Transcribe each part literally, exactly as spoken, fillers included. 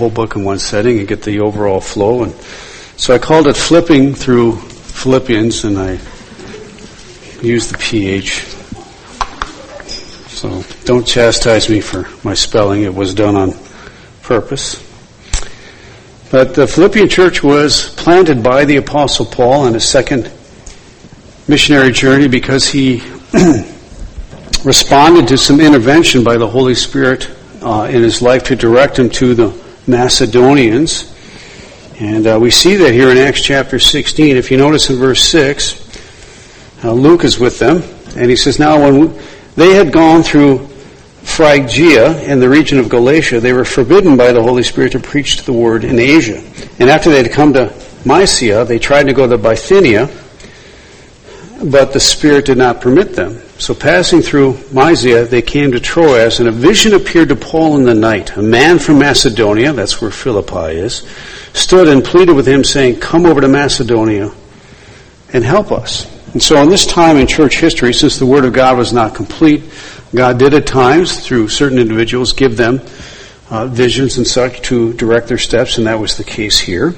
whole book in one setting and get the overall flow. And so I called it Flipping Through Philippians, and I used the P H. So don't chastise me for my spelling. It was done on purpose. But the Philippian church was planted by the Apostle Paul on his second missionary journey because he responded to some intervention by the Holy Spirit uh, in his life to direct him to the Macedonians. And uh, we see that here in Acts chapter sixteen. If you notice in verse six, uh, Luke is with them, and he says, now when they had gone through Phrygia in the region of Galatia, they were forbidden by the Holy Spirit to preach the word in Asia. And after they had come to Mysia, they tried to go to Bithynia, but the Spirit did not permit them. So passing through Mysia, they came to Troas, and a vision appeared to Paul in the night. A man from Macedonia, that's where Philippi is, stood and pleaded with him, saying, come over to Macedonia and help us. And so in this time in church history, since the Word of God was not complete, God did at times, through certain individuals, give them uh, visions and such to direct their steps, and that was the case here.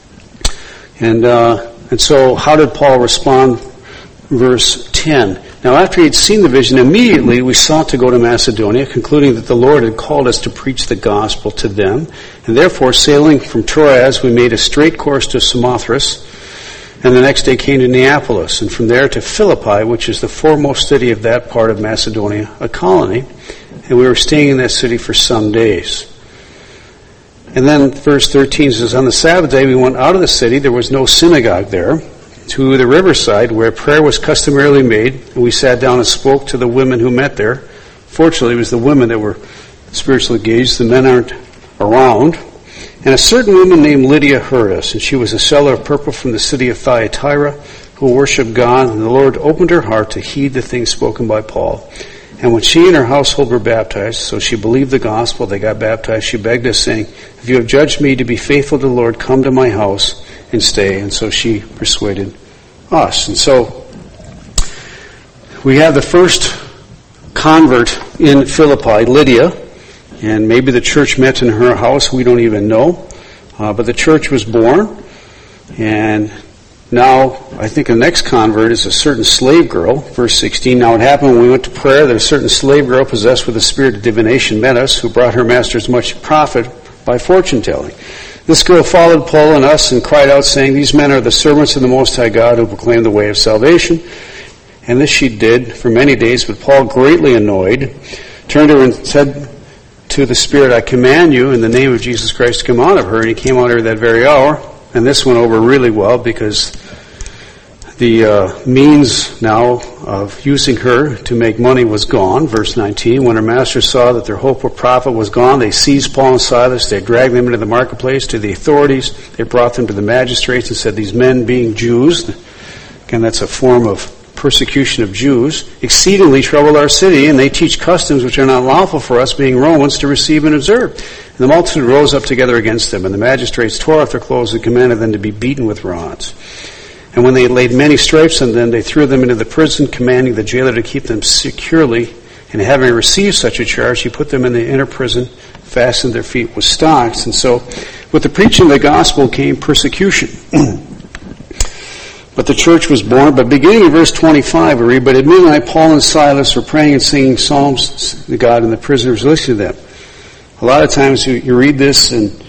And uh, and so how did Paul respond? Verse ten. Now after he had seen the vision, immediately we sought to go to Macedonia, concluding that the Lord had called us to preach the gospel to them. And therefore, sailing from Troas, we made a straight course to Samothrace, and the next day came to Neapolis, and from there to Philippi, which is the foremost city of that part of Macedonia, a colony. And we were staying in that city for some days. And then verse thirteen says, on the Sabbath day we went out of the city. There was no synagogue there, to the riverside where prayer was customarily made, and we sat down and spoke to the women who met there. Fortunately, it was the women that were spiritually engaged. The men aren't around. And a certain woman named Lydia heard us, and she was a seller of purple from the city of Thyatira, who worshipped God, and the Lord opened her heart to heed the things spoken by Paul. And when she and her household were baptized, so she believed the gospel, they got baptized, she begged us, saying, if you have judged me to be faithful to the Lord, come to my house and stay. And so she persuaded us. And so we have the first convert in Philippi, Lydia. And maybe the church met in her house, we don't even know. Uh, but the church was born. And now, I think the next convert is a certain slave girl. Verse sixteen, now it happened when we went to prayer that a certain slave girl possessed with the spirit of divination met us, who brought her masters much profit by fortune telling. This girl followed Paul and us and cried out, saying, these men are the servants of the Most High God, who proclaim the way of salvation. And this she did for many days, but Paul, greatly annoyed, turned to her and said to the Spirit, I command you in the name of Jesus Christ to come out of her. And he came out of her that very hour. And this went over really well because the uh, means now of using her to make money was gone. Verse nineteen, when her masters saw that their hope of profit was gone, they seized Paul and Silas, they dragged them into the marketplace to the authorities, they brought them to the magistrates and said, these men being Jews, again that's a form of persecution of Jews, exceedingly trouble our city, and they teach customs which are not lawful for us, being Romans, to receive and observe. And the multitude rose up together against them, and the magistrates tore off their clothes and commanded them to be beaten with rods. And when they had laid many stripes on them, they threw them into the prison, commanding the jailer to keep them securely. And having received such a charge, he put them in the inner prison, fastened their feet with stocks. And so, with the preaching of the gospel came persecution. But the church was born. But beginning in verse twenty-five, we read, but at midnight Paul and Silas were praying and singing psalms to God, and the prisoners listened to them. A lot of times you, you read this and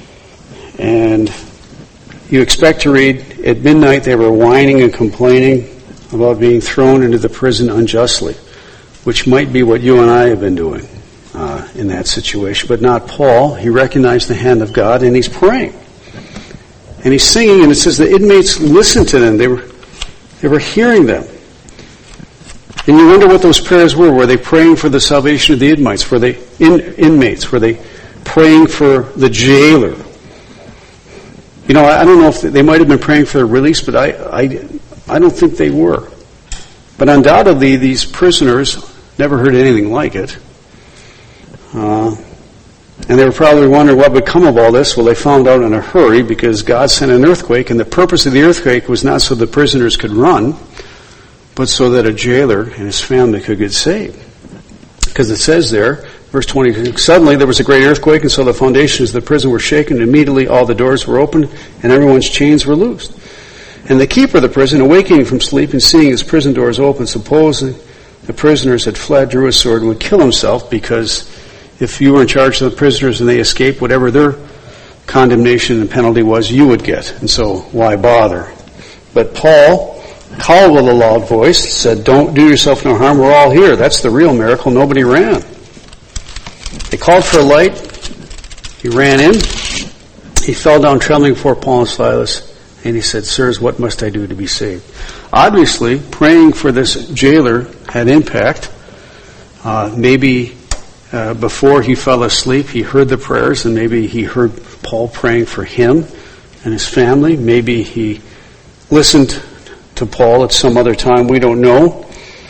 and you expect to read, at midnight they were whining and complaining about being thrown into the prison unjustly, which might be what you and I have been doing uh, in that situation. But not Paul. He recognized the hand of God, and he's praying. And he's singing, and it says the inmates listened to them. They were, they were hearing them. And you wonder what those prayers were. Were they praying for the salvation of the inmates? Were they in, inmates? Were they praying for the jailer? You know, I, I don't know if they, they might have been praying for their release, but I, I, I don't think they were. But undoubtedly, these prisoners never heard anything like it. Uh, And they were probably wondering what would come of all this. Well, they found out in a hurry because God sent an earthquake, and the purpose of the earthquake was not so the prisoners could run, but so that a jailer and his family could get saved. Because it says there, Verse twenty, suddenly there was a great earthquake, and so the foundations of the prison were shaken. Immediately all the doors were opened, and everyone's chains were loosed. And the keeper of the prison, awakening from sleep and seeing his prison doors open, supposing the prisoners had fled, drew his sword and would kill himself, because if you were in charge of the prisoners and they escaped, whatever their condemnation and penalty was, you would get. And so, why bother? But Paul called with a loud voice, said, don't do yourself no harm, we're all here. That's the real miracle. Nobody ran. They called for a light. He ran in. He fell down trembling before Paul and Silas. And he said, sirs, what must I do to be saved? Obviously, praying for this jailer had impact. Uh, maybe uh, before he fell asleep, he heard the prayers, and maybe he heard Paul praying for him and his family. Maybe he listened to Paul at some other time. We don't know.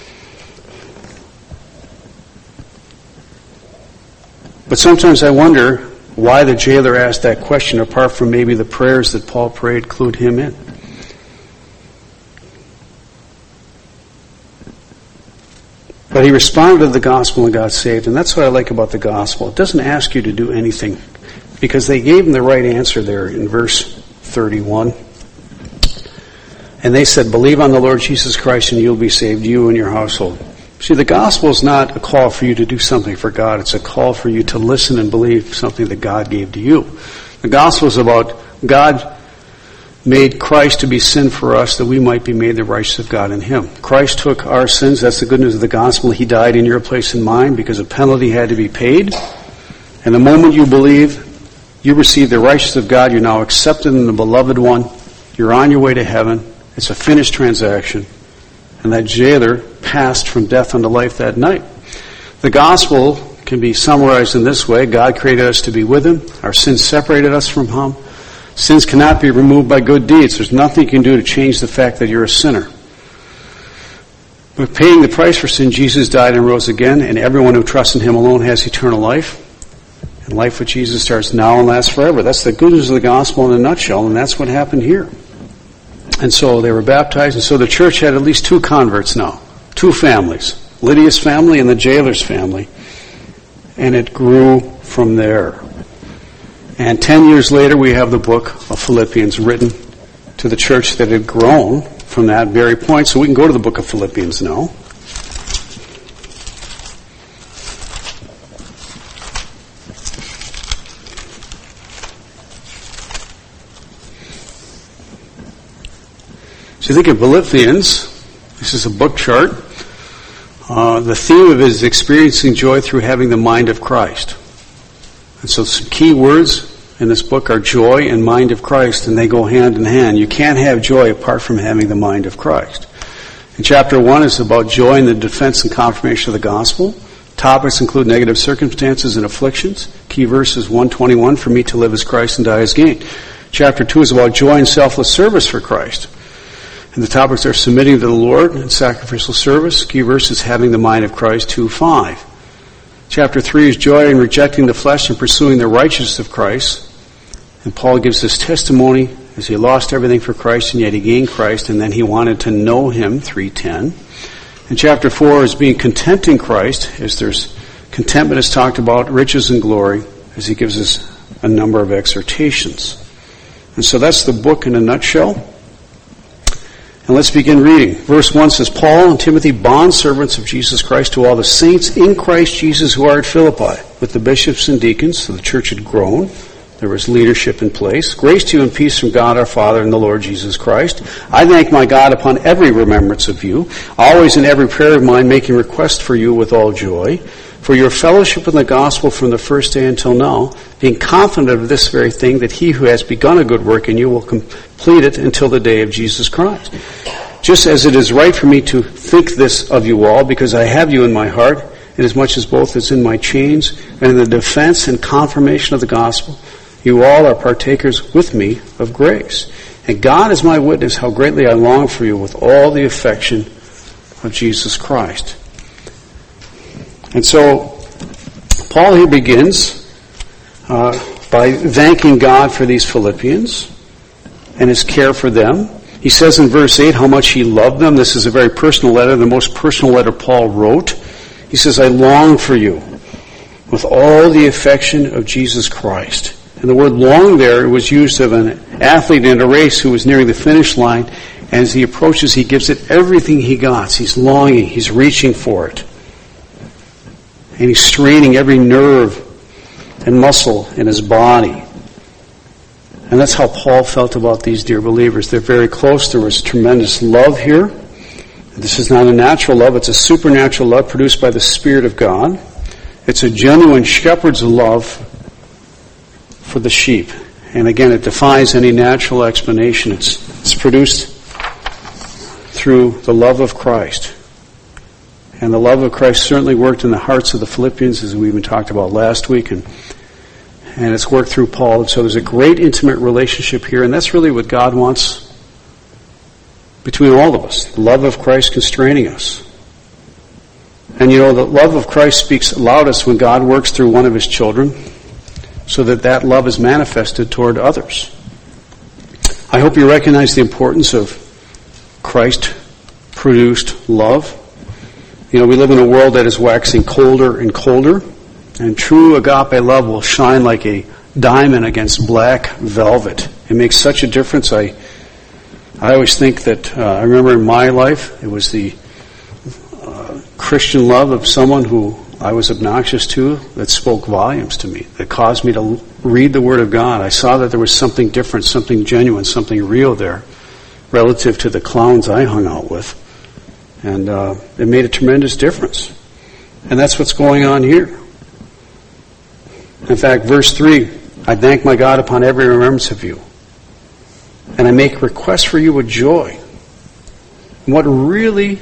But sometimes I wonder why the jailer asked that question, apart from maybe the prayers that Paul prayed clued him in. But he responded to the gospel and got saved, and that's what I like about the gospel. It doesn't ask you to do anything, because they gave him the right answer there in verse thirty-one. And they said, believe on the Lord Jesus Christ and you'll be saved, you and your household. See, the gospel is not a call for you to do something for God. It's a call for you to listen and believe something that God gave to you. The gospel is about God made Christ to be sin for us that we might be made the righteousness of God in Him. Christ took our sins. That's the good news of the gospel. He died in your place and mine because a penalty had to be paid. And the moment you believe, you receive the righteousness of God. You're now accepted in the beloved one. You're on your way to heaven. It's a finished transaction. And that jailer passed from death unto life that night. The gospel can be summarized in this way. God created us to be with Him. Our sins separated us from Him. Sins cannot be removed by good deeds. There's nothing you can do to change the fact that you're a sinner. But paying the price for sin, Jesus died and rose again, and everyone who trusts in Him alone has eternal life. And life with Jesus starts now and lasts forever. That's the good news of the gospel in a nutshell, and that's what happened here. And so they were baptized, and so the church had at least two converts now. Two families. Lydia's family and the jailer's family. And it grew from there. And ten years later, we have the book of Philippians written to the church that had grown from that very point. So we can go to the book of Philippians now. So you think of Philippians, this is a book chart. Uh, the theme of it is experiencing joy through having the mind of Christ. And so some key words in this book are joy and mind of Christ, and they go hand in hand. You can't have joy apart from having the mind of Christ. And chapter one is about joy in the defense and confirmation of the gospel. Topics include negative circumstances and afflictions. Key verse is one twenty-one, for me to live as Christ and die as gain. Chapter two is about joy and selfless service for Christ. And the topics are submitting to the Lord and sacrificial service. Key verse is having the mind of Christ, two five. Chapter three is joy in rejecting the flesh and pursuing the righteousness of Christ. And Paul gives his testimony as he lost everything for Christ and yet he gained Christ, and then he wanted to know Him, three ten. And chapter four is being content in Christ, as there's contentment is talked about, riches and glory, as he gives us a number of exhortations. And so that's the book in a nutshell. And let's begin reading. Verse one says, Paul and Timothy, bondservants of Jesus Christ, to all the saints in Christ Jesus who are at Philippi, with the bishops and deacons. So the church had grown. There was leadership in place. Grace to you and peace from God our Father and the Lord Jesus Christ. I thank my God upon every remembrance of you, always in every prayer of mine making request for you with all joy, for your fellowship in the gospel from the first day until now, being confident of this very thing, that he who has begun a good work in you will complete it until the day of Jesus Christ. Just as it is right for me to think this of you all, because I have you in my heart, inasmuch as both is in my chains and in the defense and confirmation of the gospel, you all are partakers with me of grace. And God is my witness how greatly I long for you with all the affection of Jesus Christ. And so, Paul here begins uh, by thanking God for these Philippians and his care for them. He says in verse eight how much he loved them. This is a very personal letter, the most personal letter Paul wrote. He says, I long for you. with all the affection of Jesus Christ. And the word long there was used of an athlete in a race who was nearing the finish line. And as he approaches, he gives it everything he got. He's longing. He's reaching for it. And he's straining every nerve and muscle in his body. And that's how Paul felt about these dear believers. They're very close. There was tremendous love here. This is not a natural love. It's a supernatural love produced by the Spirit of God. It's a genuine shepherd's love for the sheep. And again, it defies any natural explanation. It's, it's produced through the love of Christ. And the love of Christ certainly worked in the hearts of the Philippians, as we even talked about last week, and and it's worked through Paul. And so there's a great intimate relationship here, and that's really what God wants between all of us. The love of Christ constraining us. And you know, the love of Christ speaks loudest when God works through one of his children, so that that love is manifested toward others. I hope you recognize the importance of Christ-produced love. You know, we live in a world that is waxing colder and colder, and true agape love will shine like a diamond against black velvet. It makes such a difference. I I always think that, uh, I remember in my life, it was the uh, Christian love of someone who I was obnoxious to that spoke volumes to me, that caused me to read the Word of God. I saw that there was something different, something genuine, something real there relative to the clowns I hung out with. And uh, it made a tremendous difference. And that's what's going on here. In fact, verse three, I thank my God upon every remembrance of you. And I make requests for you with joy. And what really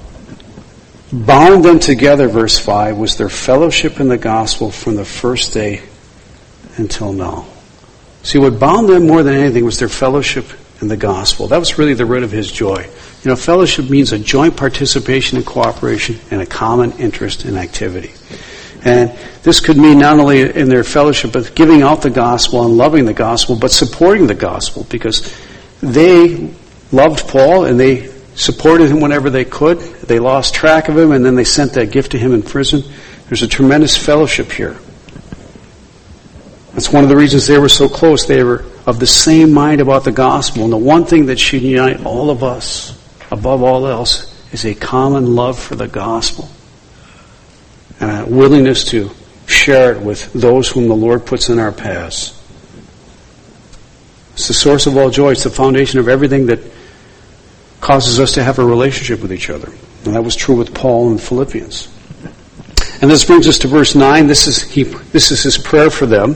bound them together, verse five, was their fellowship in the gospel from the first day until now. See, what bound them more than anything was their fellowship in the gospel. That was really the root of his joy. You know, fellowship means a joint participation and cooperation and a common interest in activity. And this could mean not only in their fellowship, but giving out the gospel and loving the gospel, but supporting the gospel, because they loved Paul and they supported him whenever they could. They lost track of him, and then they sent that gift to him in prison. There's a tremendous fellowship here. That's one of the reasons they were so close. They were of the same mind about the gospel. And the one thing that should unite all of us, above all else, is a common love for the gospel. And a willingness to share it with those whom the Lord puts in our paths. It's the source of all joy. It's the foundation of everything that causes us to have a relationship with each other. And that was true with Paul and Philippians. And this brings us to verse nine. This is he, this is his prayer for them.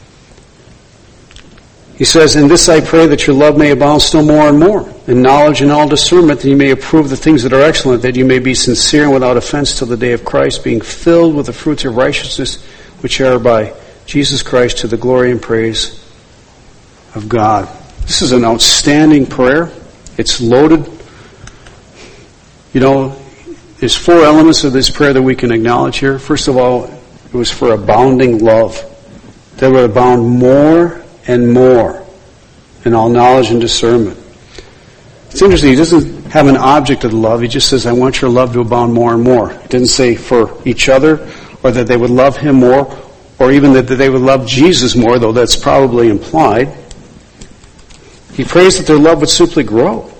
He says, "In this I pray that your love may abound still more and more, in knowledge and all discernment, that you may approve the things that are excellent, that you may be sincere and without offense till the day of Christ, being filled with the fruits of righteousness, which are by Jesus Christ, to the glory and praise of God." This is an outstanding prayer. It's loaded. You know, there's four elements of this prayer that we can acknowledge here. First of all, it was for abounding love. That would abound more and more in all knowledge and discernment. It's interesting, he doesn't have an object of love. He just says, I want your love to abound more and more. He didn't say for each other, or that they would love him more, or even that they would love Jesus more, though that's probably implied. He prays that their love would simply grow.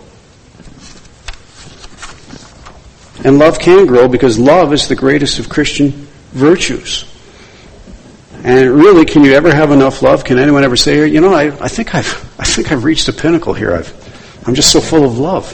And love can grow because love is the greatest of Christian virtues. And really, can you ever have enough love? Can anyone ever say, you know, I, I think I've I think I've reached a pinnacle here. I've I'm just so full of love.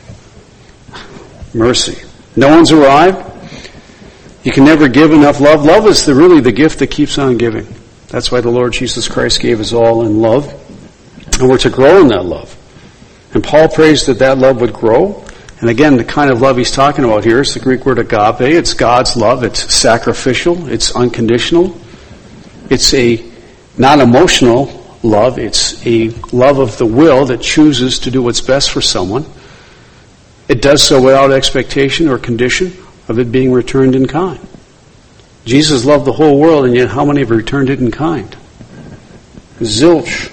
Mercy. No one's arrived. You can never give enough love. Love is the, really the gift that keeps on giving. That's why the Lord Jesus Christ gave us all in love. And we're to grow in that love. And Paul prays that that love would grow. And again, the kind of love he's talking about here is the Greek word agape. It's God's love. It's sacrificial. It's unconditional. It's a not emotional love. It's a love of the will that chooses to do what's best for someone. It does so without expectation or condition of it being returned in kind. Jesus loved the whole world, and yet how many have returned it in kind? Zilch.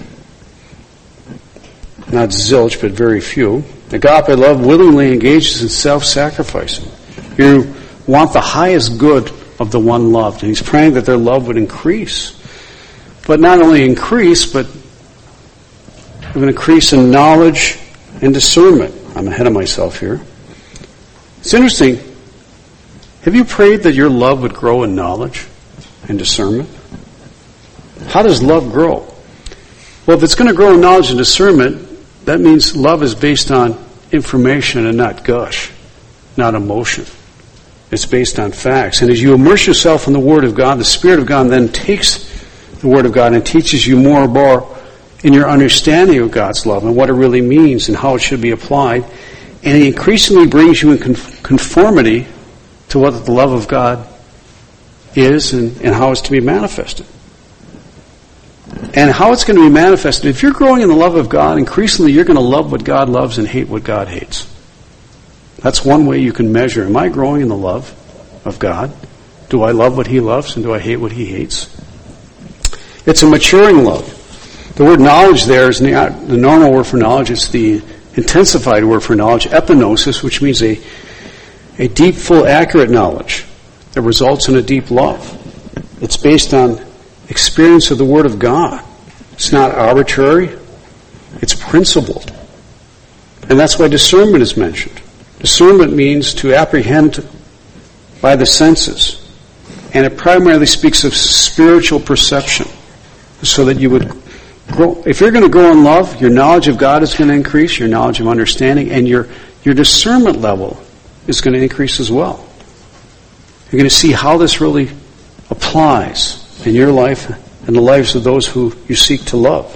Not zilch, but very few. Agape love willingly engages in self-sacrificing. You want the highest good of the one loved. And he's praying that their love would increase. But not only increase, but an increase in knowledge and discernment. I'm ahead of myself here. It's interesting. Have you prayed that your love would grow in knowledge and discernment? How does love grow? Well, if it's going to grow in knowledge and discernment, that means love is based on information and not gush, not emotion. It's based on facts. And as you immerse yourself in the Word of God, the Spirit of God then takes the Word of God and teaches you more and more in your understanding of God's love and what it really means and how it should be applied. And He increasingly brings you in conformity to what the love of God is and, and how it's to be manifested. And how it's going to be manifested, if you're growing in the love of God, increasingly you're going to love what God loves and hate what God hates. That's one way you can measure. Am I growing in the love of God? Do I love what He loves and do I hate what He hates? It's a maturing love. The word knowledge there is not the normal word for knowledge. It's the intensified word for knowledge, epignosis, which means a, a deep, full, accurate knowledge that results in a deep love. It's based on experience of the Word of God. It's not arbitrary. It's principled. And that's why discernment is mentioned. Discernment means to apprehend by the senses. And it primarily speaks of spiritual perception. So that you would grow. If you're going to grow in love, your knowledge of God is going to increase, your knowledge of understanding, and your, your discernment level is going to increase as well. You're going to see how this really applies in your life and the lives of those who you seek to love.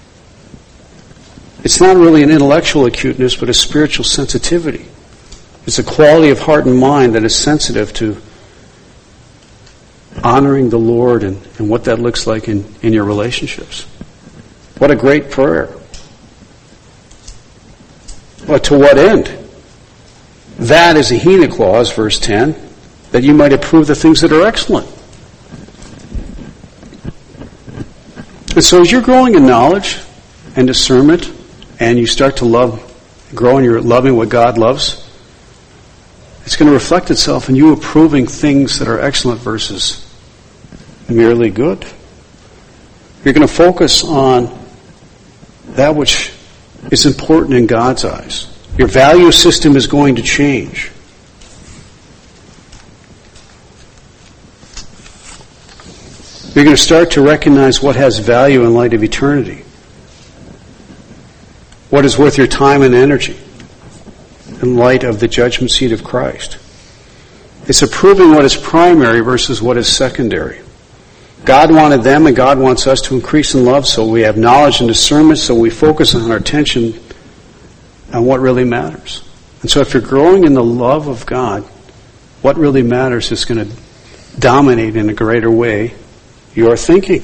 It's not really an intellectual acuteness, but a spiritual sensitivity. It's a quality of heart and mind that is sensitive to honoring the Lord and, and what that looks like in, in your relationships. What a great prayer. But to what end? That is a hina clause, verse ten, that you might approve the things that are excellent. And so as you're growing in knowledge and discernment, and you start to love, grow in your loving what God loves, it's going to reflect itself in you approving things that are excellent versus merely good. You're going to focus on that which is important in God's eyes. Your value system is going to change. You're going to start to recognize what has value in light of eternity. What is worth your time and energy in light of the judgment seat of Christ. It's approving what is primary versus what is secondary. God wanted them and God wants us to increase in love, so we have knowledge and discernment, so we focus on our attention on what really matters. And so if you're growing in the love of God, what really matters is going to dominate in a greater way your thinking.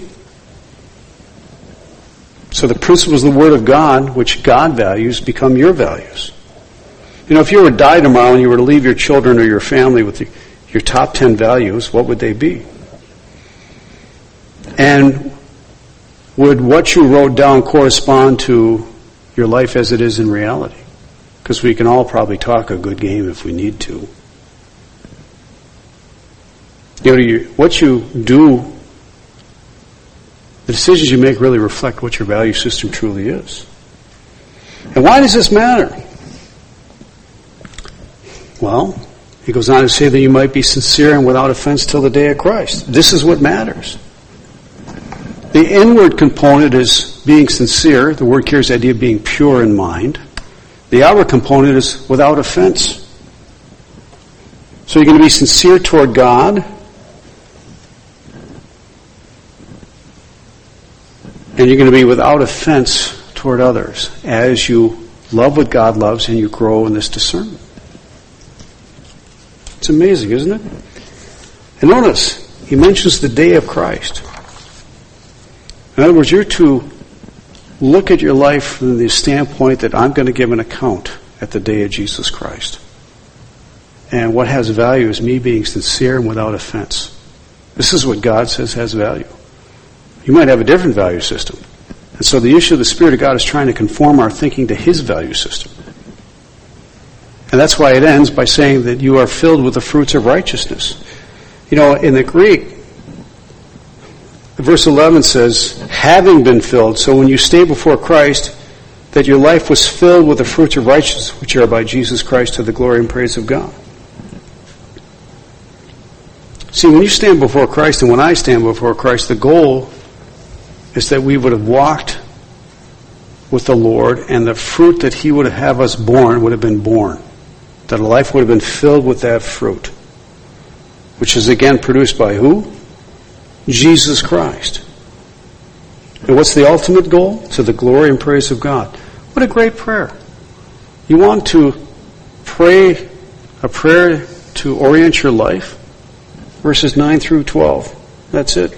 So the principles of the Word of God, which God values, become your values. You know, if you were to die tomorrow and you were to leave your children or your family with the, your top ten values, what would they be? And would what you wrote down correspond to your life as it is in reality? Because we can all probably talk a good game if we need to. You know, you, what you do, the decisions you make really reflect what your value system truly is. And why does this matter? Well, he goes on to say that you might be sincere and without offense till the day of Christ. This is what matters. The inward component is being sincere. The word carries the idea of being pure in mind. The outward component is without offense. So you're going to be sincere toward God. And you're going to be without offense toward others as you love what God loves and you grow in this discernment. It's amazing, isn't it? And notice, he mentions the day of Christ. In other words, you're to look at your life from the standpoint that I'm going to give an account at the day of Jesus Christ. And what has value is me being sincere and without offense. This is what God says has value. You might have a different value system. And so the issue of the Spirit of God is trying to conform our thinking to His value system. And that's why it ends by saying that you are filled with the fruits of righteousness. You know, in the Greek, verse eleven says, having been filled. So when you stay before Christ, that your life was filled with the fruits of righteousness, which are by Jesus Christ to the glory and praise of God. See, when you stand before Christ and when I stand before Christ, the goal is that we would have walked with the Lord and the fruit that He would have us born would have been born. That a life would have been filled with that fruit. Which is again produced by who? Jesus Christ. And what's the ultimate goal? To the glory and praise of God. What a great prayer. You want to pray a prayer to orient your life? Verses nine through twelve. That's it.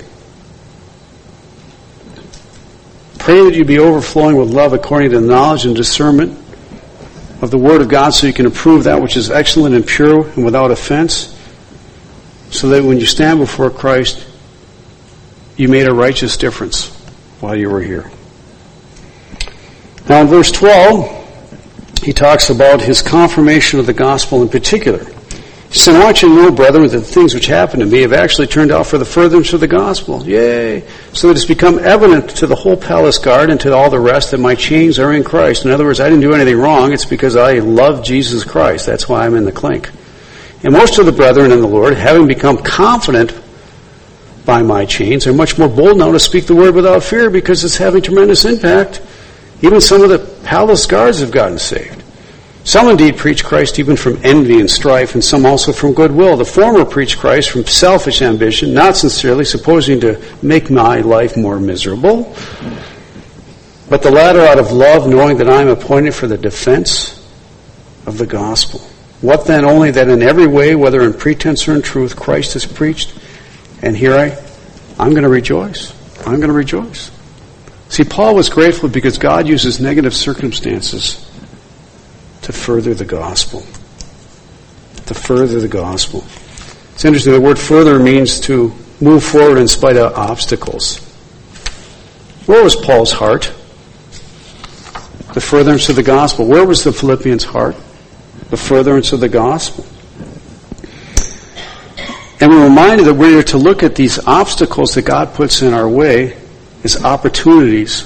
Pray that you be overflowing with love according to the knowledge and discernment of the Word of God, so you can approve that which is excellent and pure and without offense, so that when you stand before Christ, you made a righteous difference while you were here. Now in verse twelve, he talks about his confirmation of the gospel in particular. He said, I want you to know, brethren, that the things which happened to me have actually turned out for the furtherance of the gospel. Yay! So that it's become evident to the whole palace guard and to all the rest that my chains are in Christ. In other words, I didn't do anything wrong. It's because I love Jesus Christ. That's why I'm in the clink. And most of the brethren in the Lord, having become confident by my chains, are much more bold now to speak the word without fear because it's having tremendous impact. Even some of the palace guards have gotten saved. Some indeed preach Christ even from envy and strife, and some also from goodwill. The former preach Christ from selfish ambition, not sincerely, supposing to make my life more miserable. But the latter out of love, knowing that I am appointed for the defense of the gospel. What then? Only that in every way, whether in pretense or in truth, Christ is preached. And here I, I'm going to rejoice. I'm going to rejoice. See, Paul was grateful because God uses negative circumstances to further the gospel. To further the gospel. It's interesting, the word further means to move forward in spite of obstacles. Where was Paul's heart? The furtherance of the gospel. Where was the Philippians' heart? The furtherance of the gospel. And we're reminded that we're to look at these obstacles that God puts in our way as opportunities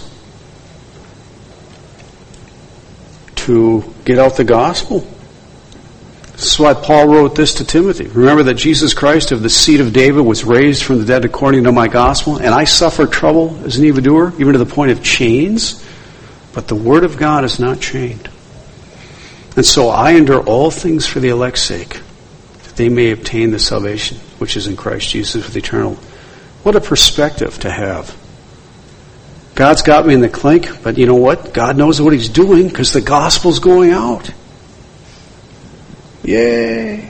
to get out the gospel. This is why Paul wrote this to Timothy. Remember that Jesus Christ of the seed of David was raised from the dead according to my gospel, and I suffered trouble as an evildoer, even to the point of chains, but the word of God is not chained. And so I endure all things for the elect's sake, that they may obtain the salvation which is in Christ Jesus with eternal. What a perspective to have. God's got me in the clink, but you know what? God knows what He's doing because the gospel's going out. Yay!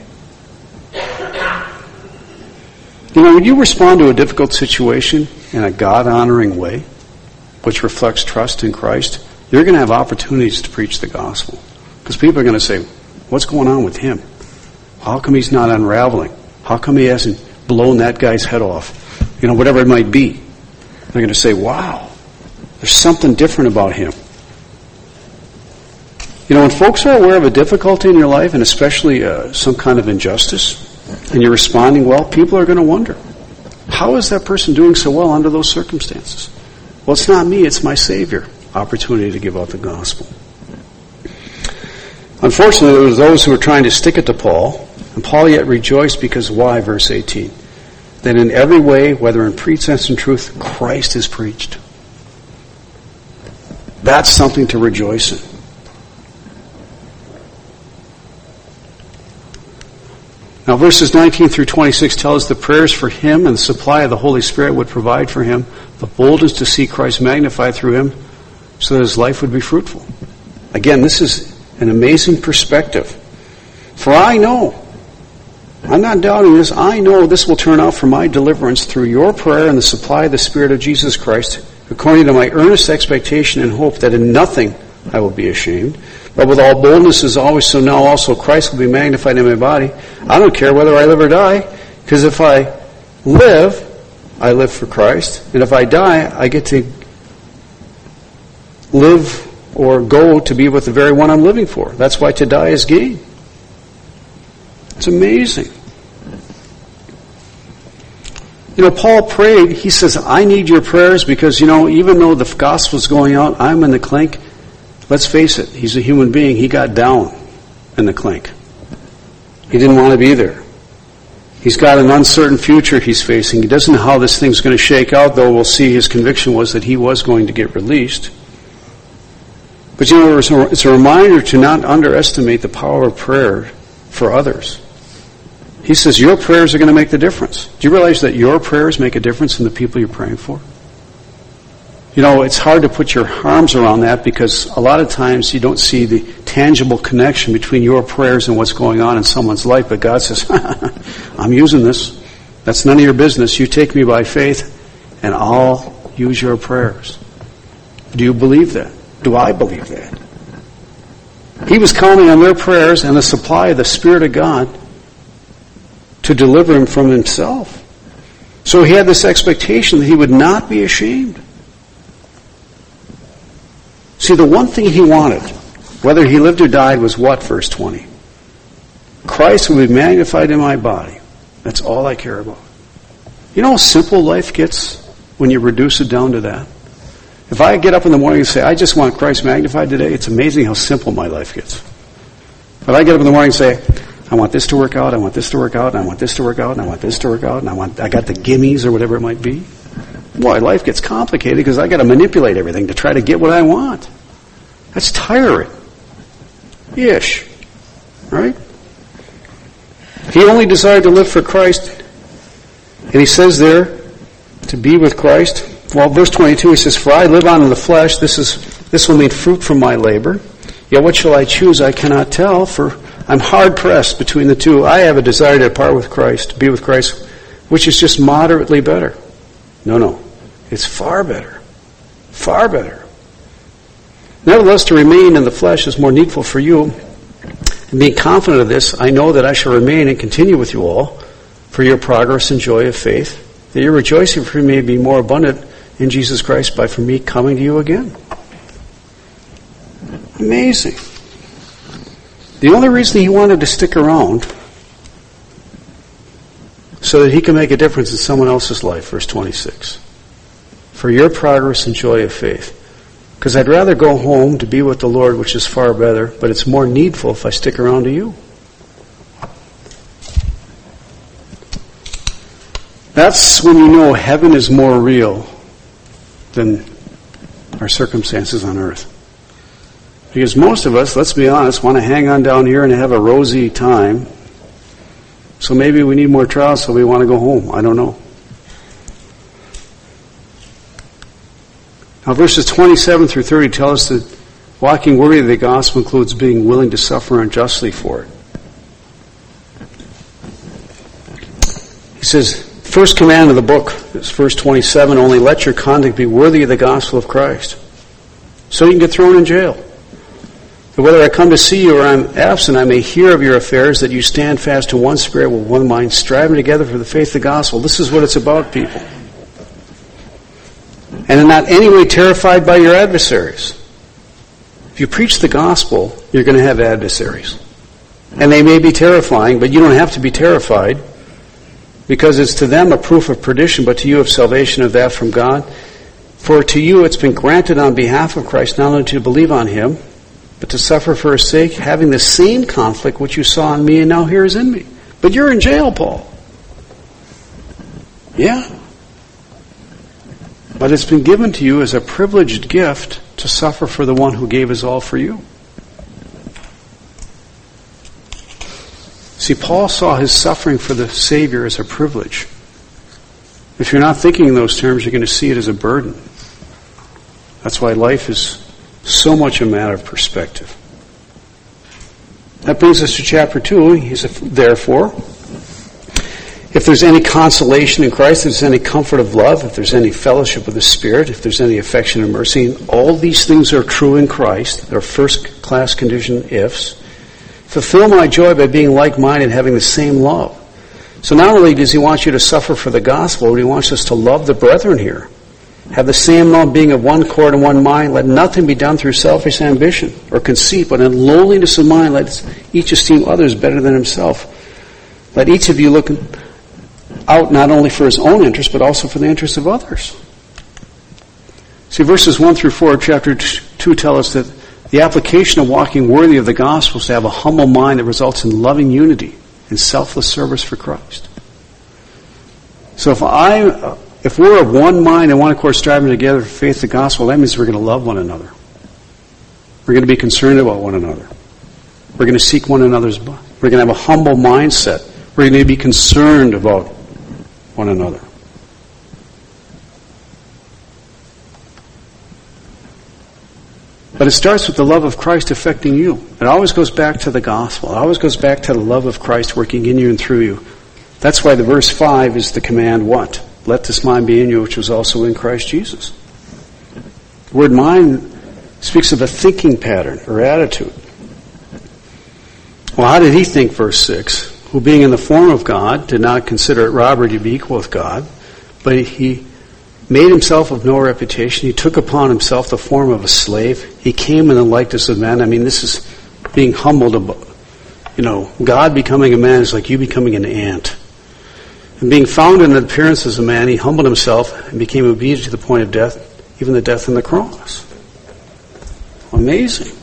You know, when you respond to a difficult situation in a God-honoring way, which reflects trust in Christ, you're going to have opportunities to preach the gospel. Because people are going to say, what's going on with him? How come he's not unraveling? How come he hasn't blown that guy's head off? You know, whatever it might be. They're going to say, wow. There's something different about him. You know, when folks are aware of a difficulty in your life, and especially uh, some kind of injustice, and you're responding well, people are going to wonder, how is that person doing so well under those circumstances? Well, it's not me, it's my Savior. Opportunity to give out the gospel. Unfortunately, there were those who were trying to stick it to Paul, and Paul yet rejoiced because why? Verse eighteen. That in every way, whether in pretense and truth, Christ is preached. That's something to rejoice in. Now verses nineteen through twenty-six tell us the prayers for him and the supply of the Holy Spirit would provide for him the boldness to see Christ magnified through him so that his life would be fruitful. Again, this is an amazing perspective. For I know, I'm not doubting this, I know this will turn out for my deliverance through your prayer and the supply of the Spirit of Jesus Christ, according to my earnest expectation and hope that in nothing I will be ashamed, but with all boldness as always, so now also Christ will be magnified in my body. I don't care whether I live or die, because if I live, I live for Christ, and if I die, I get to live or go to be with the very one I'm living for. That's why to die is gain. It's amazing. know, Paul prayed, he says, I need your prayers because, you know, even though the gospel's going out, I'm in the clink. Let's face it, he's a human being. He got down in the clink. He didn't want to be there. He's got an uncertain future he's facing. He doesn't know how this thing's going to shake out, though we'll see his conviction was that he was going to get released. But you know, it's a reminder to not underestimate the power of prayer for others. He says your prayers are going to make the difference. Do you realize that your prayers make a difference in the people you're praying for? You know, it's hard to put your arms around that because a lot of times you don't see the tangible connection between your prayers and what's going on in someone's life. But God says, I'm using this. That's none of your business. You take me by faith and I'll use your prayers. Do you believe that? Do I believe that? He was counting on their prayers and the supply of the Spirit of God to deliver him from himself. So he had this expectation that he would not be ashamed. See, the one thing he wanted, whether he lived or died, was what, verse twenty? Christ will be magnified in my body. That's all I care about. You know how simple life gets when you reduce it down to that? If I get up in the morning and say, I just want Christ magnified today, it's amazing how simple my life gets. But I get up in the morning and say, I want this to work out, I want this to work out, and I want this to work out, and I want this to work out, and I want I got the gimmies or whatever it might be. Boy, life gets complicated because I got to manipulate everything to try to get what I want. That's tiring. Ish. Right? He only desired to live for Christ. And he says there, to be with Christ. Well, verse twenty-two, he says, for I live on in the flesh. This is this will mean fruit from my labor. Yet what shall I choose? I cannot tell, for I'm hard pressed between the two. I have a desire to depart with Christ, to be with Christ, which is just moderately better. No, no. It's far better. Far better. Nevertheless, to remain in the flesh is more needful for you. And being confident of this, I know that I shall remain and continue with you all for your progress and joy of faith, that your rejoicing for me may be more abundant in Jesus Christ by for me coming to you again. Amazing. The only reason he wanted to stick around so that he can make a difference in someone else's life, verse twenty-six. For your progress and joy of faith. Because I'd rather go home to be with the Lord, which is far better, but it's more needful if I stick around to you. That's when you know heaven is more real than our circumstances on earth. Because most of us, let's be honest, want to hang on down here and have a rosy time. So maybe we need more trials, so we want to go home. I don't know. Now verses twenty-seven through thirty tell us that walking worthy of the gospel includes being willing to suffer unjustly for it. He says, first command of the book is verse twenty-seven, only let your conduct be worthy of the gospel of Christ. So you can get thrown in jail. That whether I come to see you or I'm absent, I may hear of your affairs, that you stand fast in one spirit with one mind, striving together for the faith of the gospel. This is what it's about, people. And are not any way terrified by your adversaries. If you preach the gospel, you're going to have adversaries. And they may be terrifying, but you don't have to be terrified, because it's to them a proof of perdition, but to you of salvation of that from God. For to you it's been granted on behalf of Christ not only to believe on him, but to suffer for his sake, having the same conflict which you saw in me and now here is in me. But you're in jail, Paul. Yeah. But it's been given to you as a privileged gift to suffer for the one who gave his all for you. See, Paul saw his suffering for the Savior as a privilege. If you're not thinking in those terms, you're going to see it as a burden. That's why life is so much a matter of perspective. That brings us to chapter two. He said, therefore, if there's any consolation in Christ, if there's any comfort of love, if there's any fellowship with the Spirit, if there's any affection and mercy, all these things are true in Christ. They're first-class condition ifs. Fulfill my joy by being like-minded, having the same love. So not only does he want you to suffer for the gospel, but he wants us to love the brethren here. Have the same love, being of one accord and one mind. Let nothing be done through selfish ambition or conceit, but in lowliness of mind let each esteem others better than himself. Let each of you look out not only for his own interest, but also for the interest of others. See, verses one through four of chapter two tell us that the application of walking worthy of the gospel is to have a humble mind that results in loving unity and selfless service for Christ. So if I, if we're of one mind and one accord striving together for faith, the gospel, that means we're going to love one another. We're going to be concerned about one another. We're going to seek one another's, we're going to have a humble mindset. We're going to be concerned about one another. But it starts with the love of Christ affecting you. It always goes back to the gospel. It always goes back to the love of Christ working in you and through you. That's why the verse five is the command, what? Let this mind be in you, which was also in Christ Jesus. The word mind speaks of a thinking pattern or attitude. Well, how did he think, verse six? Who being in the form of God did not consider it robbery to be equal with God, but he made himself of no reputation. He took upon himself the form of a slave. He came in the likeness of men. I mean, this is being humbled. About, you know, God becoming a man is like you becoming an ant. And being found in appearance as a man, he humbled himself and became obedient to the point of death, even the death on the cross. Amazing.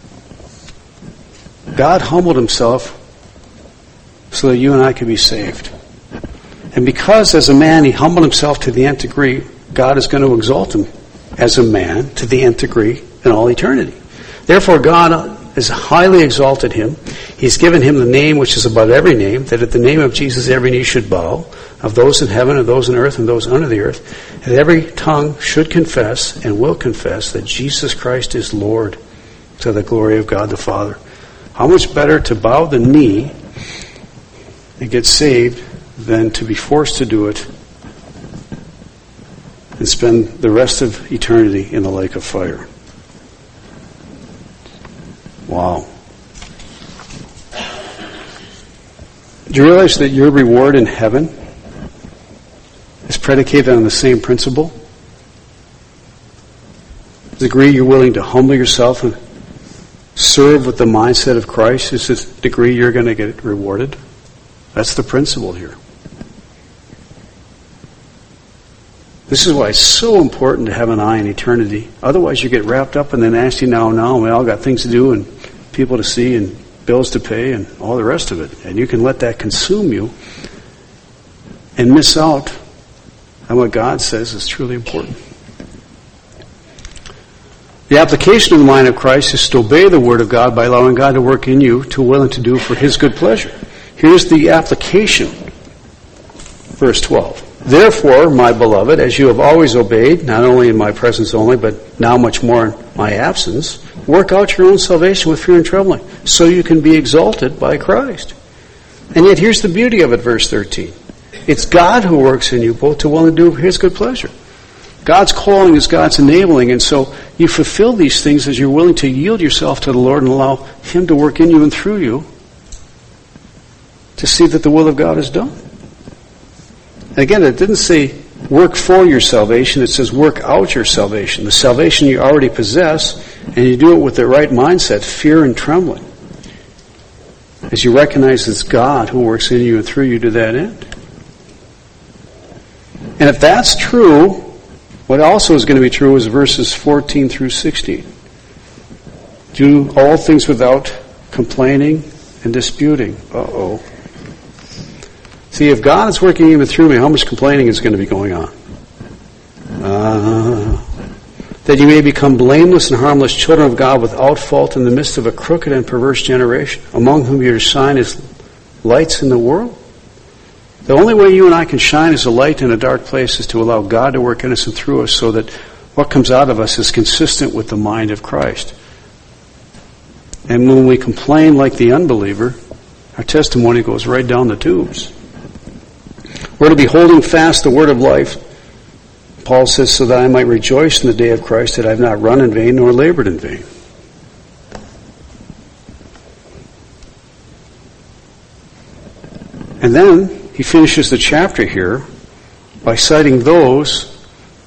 God humbled himself so that you and I could be saved. And because as a man he humbled himself to the nth degree, God is going to exalt him as a man to the nth degree in all eternity. Therefore God has highly exalted him. He's given him the name which is above every name, that at the name of Jesus every knee should bow, of those in heaven, of those on earth, and those under the earth, and every tongue should confess and will confess that Jesus Christ is Lord, to the glory of God the Father. How much better to bow the knee and get saved than to be forced to do it and spend the rest of eternity in the lake of fire. Wow. Do you realize that your reward in heaven is predicated on the same principle? The degree you're willing to humble yourself and serve with the mindset of Christ is the degree you're going to get rewarded. That's the principle here. This is why it's so important to have an eye on eternity. Otherwise you get wrapped up in the nasty now and now, and we all got things to do and people to see and bills to pay and all the rest of it. And you can let that consume you and miss out on what God says is truly important. The application of the mind of Christ is to obey the Word of God by allowing God to work in you to will and to do for His good pleasure. Here's the application. Verse twelve. Therefore, my beloved, as you have always obeyed, not only in my presence only, but now much more in my absence, work out your own salvation with fear and trembling, so you can be exalted by Christ. And yet here's the beauty of it, verse thirteen. It's God who works in you both to will and do for His good pleasure. God's calling is God's enabling, and so you fulfill these things as you're willing to yield yourself to the Lord and allow Him to work in you and through you to see that the will of God is done. And again, it didn't say work for your salvation, it says work out your salvation. The salvation you already possess, and you do it with the right mindset, fear and trembling, as you recognize it's God who works in you and through you to that end. And if that's true, what also is going to be true is verses fourteen through sixteen. Do all things without complaining and disputing. Uh-oh. See, if God is working even through me, how much complaining is going to be going on? Uh, that you may become blameless and harmless children of God without fault in the midst of a crooked and perverse generation, among whom your shine is lights in the world. The only way you and I can shine as a light in a dark place is to allow God to work in us and through us so that what comes out of us is consistent with the mind of Christ. And when we complain like the unbeliever, our testimony goes right down the tubes. We're to be holding fast the word of life. Paul says, so that I might rejoice in the day of Christ, that I have not run in vain nor labored in vain. And then he finishes the chapter here by citing those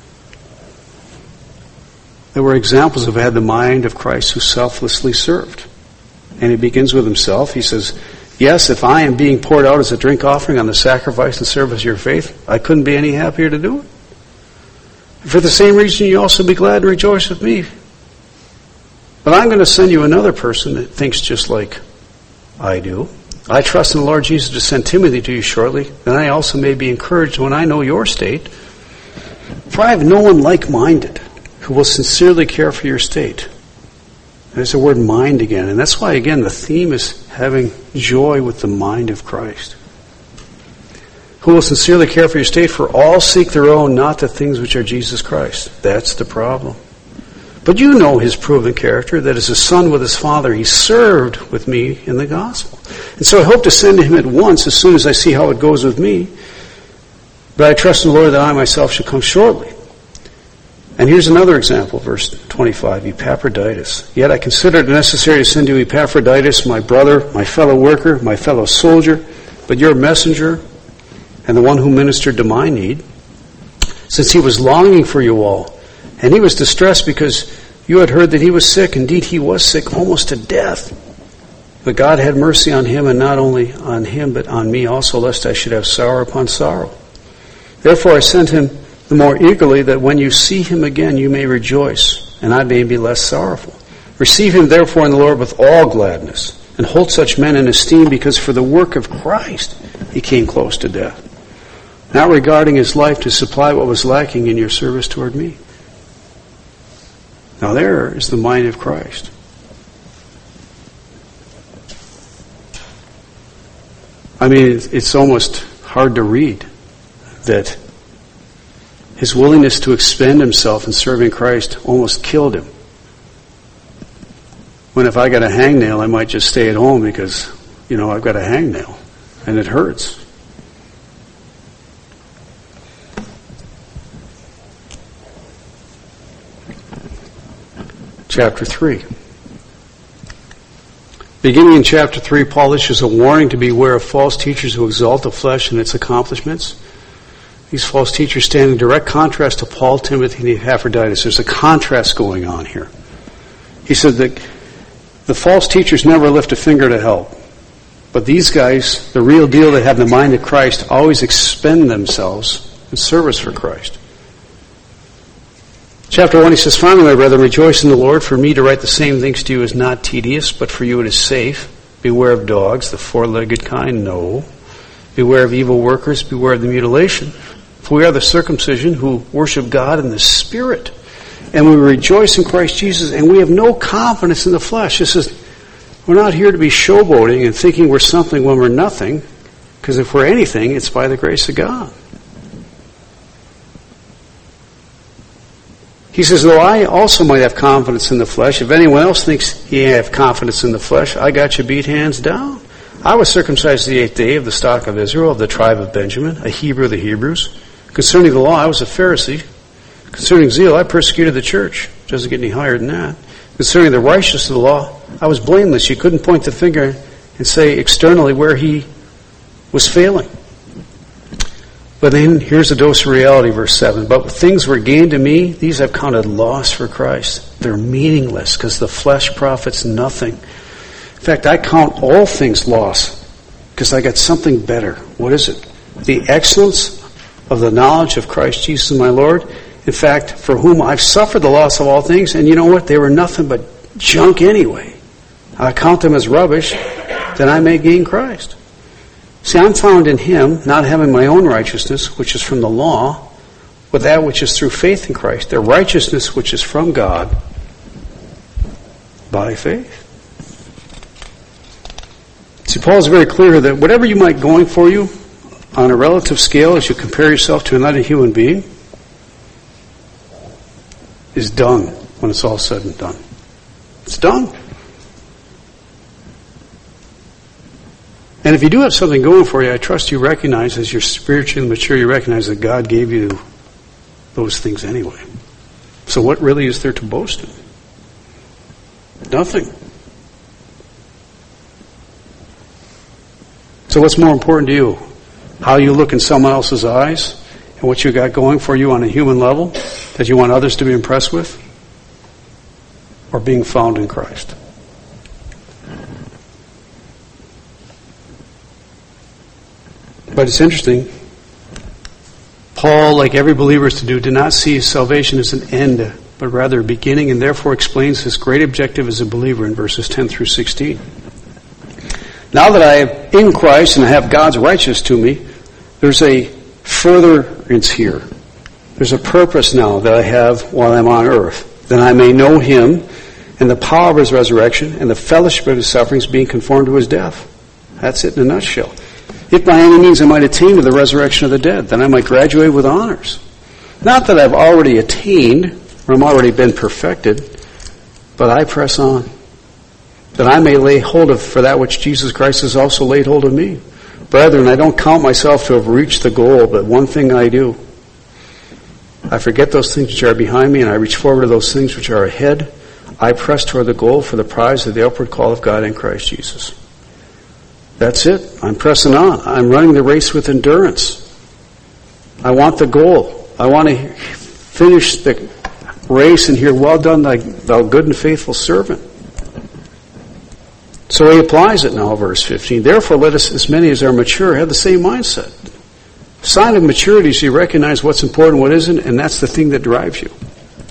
that were examples of who had the mind of Christ who selflessly served. And he begins with himself. He says, Yes, if I am being poured out as a drink offering on the sacrifice and service of your faith, I couldn't be any happier to do it. For the same reason, you also be glad and rejoice with me. But I'm going to send you another person that thinks just like I do. I trust in the Lord Jesus to send Timothy to you shortly, that I also may be encouraged when I know your state. For I have no one like-minded who will sincerely care for your state. There's the word mind again. And that's why, again, the theme is having joy with the mind of Christ. Who will sincerely care for your state, for all seek their own, not the things which are Jesus Christ. That's the problem. But you know his proven character, that as a son with his father, he served with me in the gospel. And so I hope to send him at once as soon as I see how it goes with me. But I trust in the Lord that I myself shall come shortly. And here's another example, verse twenty-five, Epaphroditus. Yet I consider it necessary to send you Epaphroditus, my brother, my fellow worker, my fellow soldier, but your messenger, and the one who ministered to my need, since he was longing for you all. And he was distressed because you had heard that he was sick. Indeed, he was sick almost to death. But God had mercy on him, and not only on him, but on me also, lest I should have sorrow upon sorrow. Therefore I sent him the more eagerly, that when you see him again you may rejoice, and I may be less sorrowful. Receive him therefore in the Lord with all gladness, and hold such men in esteem, because for the work of Christ he came close to death, not regarding his life to supply what was lacking in your service toward me. Now there is the mind of Christ. I mean, it's almost hard to read that his willingness to expend himself in serving Christ almost killed him. When if I got a hangnail, I might just stay at home because, you know, I've got a hangnail and it hurts. Chapter three. Beginning in chapter three, Paul issues a warning to beware of false teachers who exalt the flesh and its accomplishments. These false teachers stand in direct contrast to Paul, Timothy, and Epaphroditus. There's a contrast going on here. He said that the false teachers never lift a finger to help. But these guys, the real deal that have the mind of Christ, always expend themselves in service for Christ. Chapter one, he says, Finally, my brethren, rejoice in the Lord. For me to write the same things to you is not tedious, but for you it is safe. Beware of dogs, the four-legged kind, no. Beware of evil workers, beware of the mutilation. For we are the circumcision who worship God in the Spirit. And we rejoice in Christ Jesus, and we have no confidence in the flesh. This is, we're not here to be showboating and thinking we're something when we're nothing, because if we're anything, it's by the grace of God. He says, though I also might have confidence in the flesh, if anyone else thinks he have confidence in the flesh, I got you beat hands down. I was circumcised the eighth day of the stock of Israel, of the tribe of Benjamin, a Hebrew of the Hebrews. Concerning the law, I was a Pharisee. Concerning zeal, I persecuted the church. It doesn't get any higher than that. Concerning the righteousness of the law, I was blameless. You couldn't point the finger and say externally where he was failing. But then here's a dose of reality, verse seven. But things were gained to me, these I've counted loss for Christ. They're meaningless because the flesh profits nothing. In fact, I count all things loss because I got something better. What is it? The excellence of the knowledge of Christ Jesus my Lord. In fact, for whom I've suffered the loss of all things. And you know what? They were nothing but junk anyway. I count them as rubbish that I may gain Christ. See, I'm found in him, not having my own righteousness, which is from the law, but that which is through faith in Christ, the righteousness which is from God by faith. See, Paul is very clear that whatever you might going for you on a relative scale as you compare yourself to another human being is done when it's all said and done. It's done. And if you do have something going for you, I trust you recognize, as you're spiritually mature, you recognize that God gave you those things anyway. So what really is there to boast in? Nothing. So what's more important to you? How you look in someone else's eyes and what you got going for you on a human level that you want others to be impressed with? Or being found in Christ? But it's interesting. Paul, like every believer is to do, did not see salvation as an end, but rather a beginning, and therefore explains his great objective as a believer in verses ten through sixteen. Now that I am in Christ and I have God's righteousness to me, there's a furtherance here. There's a purpose now that I have while I'm on earth, that I may know Him and the power of His resurrection and the fellowship of His sufferings, being conformed to His death. That's it in a nutshell. If by any means I might attain to the resurrection of the dead, then I might graduate with honors. Not that I've already attained, or I'm already been perfected, but I press on, that I may lay hold of for that which Jesus Christ has also laid hold of me. Brethren, I don't count myself to have reached the goal, but one thing I do. I forget those things which are behind me, and I reach forward to those things which are ahead. I press toward the goal for the prize of the upward call of God in Christ Jesus. That's it. I'm pressing on. I'm running the race with endurance. I want the goal. I want to finish the race and hear, well done, thou, thou good and faithful servant. So he applies it now, verse fifteen. Therefore, let us, as many as are mature, have the same mindset. Sign of maturity is you recognize what's important, what isn't, and that's the thing that drives you.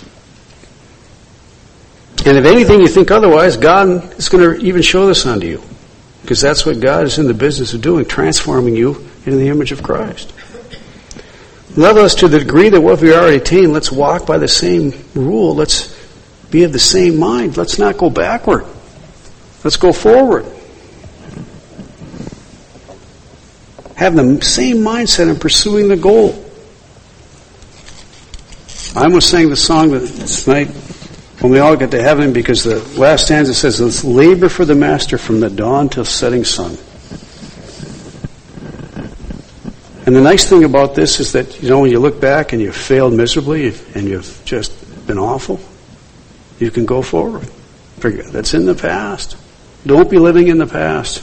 And if anything you think otherwise, God is going to even show this unto you. Because that's what God is in the business of doing, transforming you into the image of Christ. Love us to the degree that what we already attained, let's walk by the same rule. Let's be of the same mind. Let's not go backward. Let's go forward. Have the same mindset in pursuing the goal. I almost sang the song tonight when we all get to heaven, because the last stanza says, let's labor for the Master from the dawn till setting sun. And the nice thing about this is that, you know, when you look back and you've failed miserably and you've just been awful, you can go forward. Forget that's in the past. Don't be living in the past.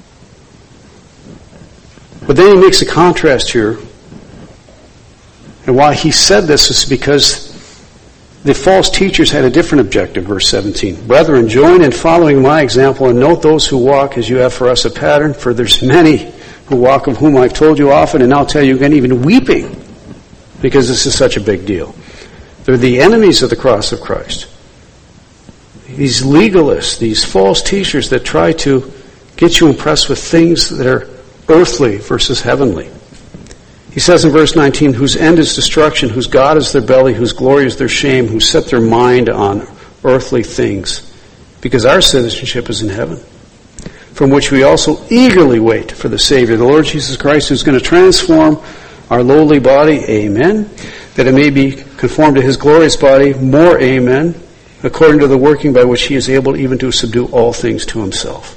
But then he makes a contrast here. And why he said this is because the false teachers had a different objective, verse seventeen. Brethren, join in following my example and note those who walk as you have for us a pattern, for there's many who walk of whom I've told you often, and I'll tell you again, even weeping, because this is such a big deal. They're the enemies of the cross of Christ. These legalists, these false teachers that try to get you impressed with things that are earthly versus heavenly. He says in verse nineteen, whose end is destruction, whose God is their belly, whose glory is their shame, who set their mind on earthly things, because our citizenship is in heaven, from which we also eagerly wait for the Savior, the Lord Jesus Christ, who's going to transform our lowly body, amen, that it may be conformed to his glorious body, more amen, according to the working by which he is able even to subdue all things to himself.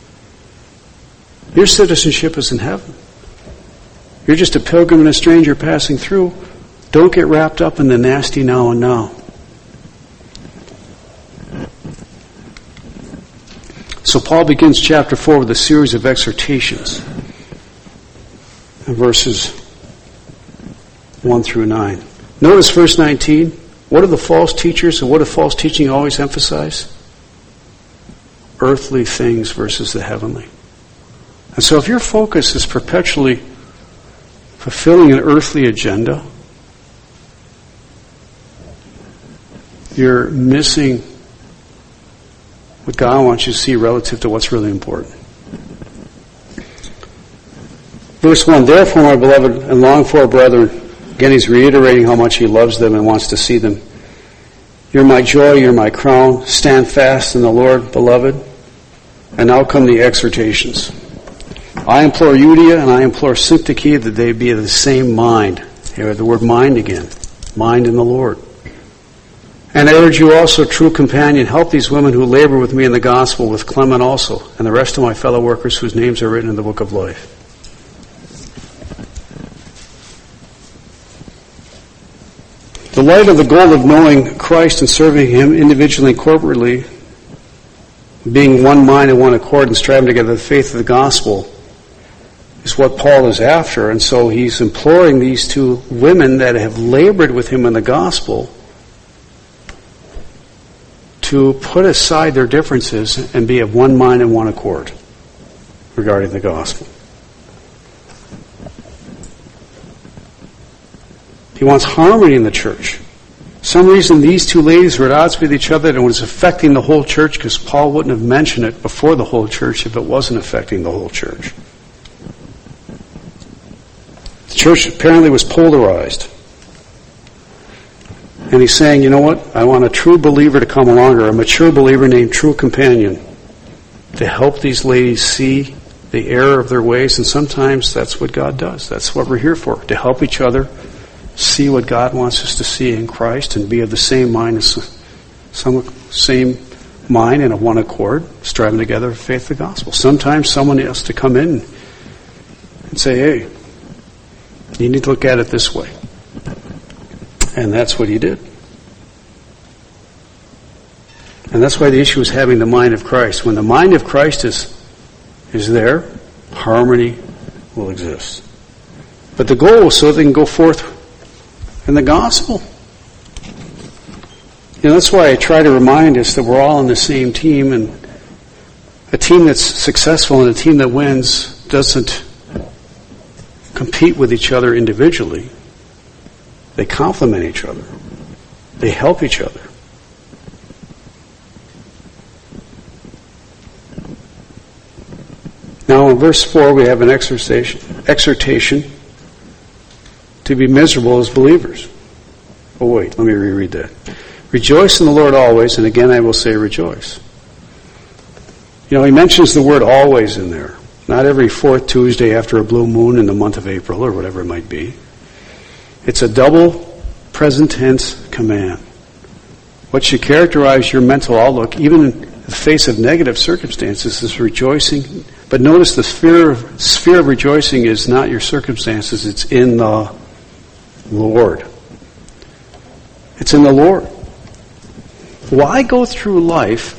Your citizenship is in heaven. You're just a pilgrim and a stranger passing through. Don't get wrapped up in the nasty now and now. So Paul begins chapter four with a series of exhortations in verses one through nine. Notice verse nineteen. What do the false teachers and what do false teaching always emphasize? Earthly things versus the heavenly. And so if your focus is perpetually fulfilling an earthly agenda, you're missing what God wants you to see relative to what's really important. Verse one, therefore, my beloved and longed for brethren, again he's reiterating how much he loves them and wants to see them. You're my joy, you're my crown. Stand fast in the Lord, beloved. And now come the exhortations. I implore Euodia and I implore Syntyche that they be of the same mind. Here, the word mind again. Mind in the Lord. And I urge you also, true companion, help these women who labor with me in the gospel, with Clement also, and the rest of my fellow workers whose names are written in the book of life. The light of the goal of knowing Christ and serving him individually and corporately, being one mind and one accord and striving together the faith of the gospel, is what Paul is after. And so he's imploring these two women that have labored with him in the gospel to put aside their differences and be of one mind and one accord regarding the gospel. He wants harmony in the church. For some reason, these two ladies were at odds with each other, and it was affecting the whole church, because Paul wouldn't have mentioned it before the whole church if it wasn't affecting the whole church. The church apparently was polarized. And he's saying, you know what? I want a true believer to come along, or a mature believer named True Companion, to help these ladies see the error of their ways. And sometimes that's what God does. That's what we're here for, to help each other see what God wants us to see in Christ and be of the same mind, as some same mind and of one accord, striving together for faith of the gospel. Sometimes someone has to come in and say, hey, you need to look at it this way. And that's what he did. And that's why the issue is having the mind of Christ. When the mind of Christ is is there, harmony will exist. But the goal is so they can go forth in the gospel. You know, that's why I try to remind us that we're all on the same team, and a team that's successful and a team that wins doesn't compete with each other individually. They complement each other. They help each other. Now in verse four we have an exhortation, exhortation to be miserable as believers. Oh wait, let me reread that. Rejoice in the Lord always, and again I will say rejoice. You know, he mentions the word always in there. Not every fourth Tuesday after a blue moon in the month of April or whatever it might be. It's a double present tense command. What should characterize your mental outlook, even in the face of negative circumstances, is rejoicing. But notice the sphere of, sphere of rejoicing is not your circumstances, it's in the Lord. It's in the Lord. Why go through life